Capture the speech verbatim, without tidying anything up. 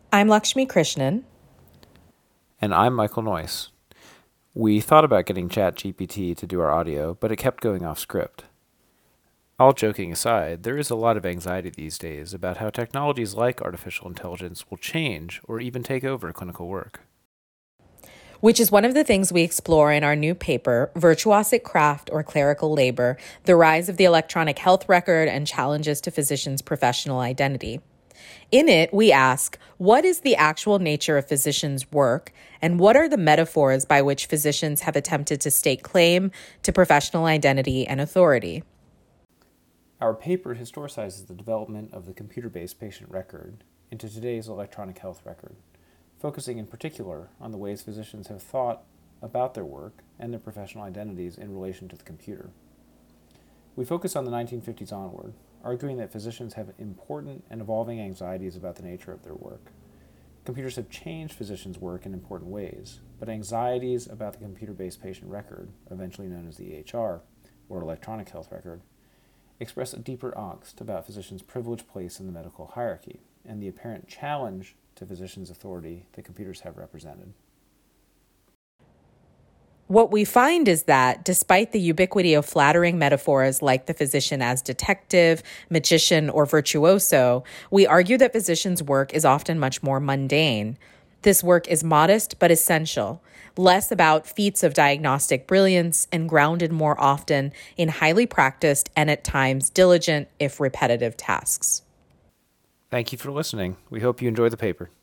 I'm Lakshmi Krishnan. And I'm Michael Noyce. We thought about getting ChatGPT to do our audio, but it kept going off script. All joking aside, there is a lot of anxiety these days about how technologies like artificial intelligence will change or even take over clinical work. Which is one of the things we explore in our new paper, Virtuosic Craft or Clerical Labor, The Rise of the Electronic Health Record and Challenges to Physicians' Professional Identity. In it, we ask, what is the actual nature of physicians' work, and what are the metaphors by which physicians have attempted to stake claim to professional identity and authority? Our paper historicizes the development of the computer-based patient record into today's electronic health record, focusing in particular on the ways physicians have thought about their work and their professional identities in relation to the computer. We focus on the nineteen fifties onward, arguing that physicians have important and evolving anxieties about the nature of their work. Computers have changed physicians' work in important ways, but anxieties about the computer-based patient record, eventually known as the E H R, or electronic health record, express a deeper angst about physicians' privileged place in the medical hierarchy and the apparent challenge to physicians' authority that computers have represented. What we find is that, despite the ubiquity of flattering metaphors like the physician as detective, magician, or virtuoso, we argue that physicians' work is often much more mundane. This work is modest but essential, less about feats of diagnostic brilliance and grounded more often in highly practiced and at times diligent, if repetitive, tasks. Thank you for listening. We hope you enjoy the paper.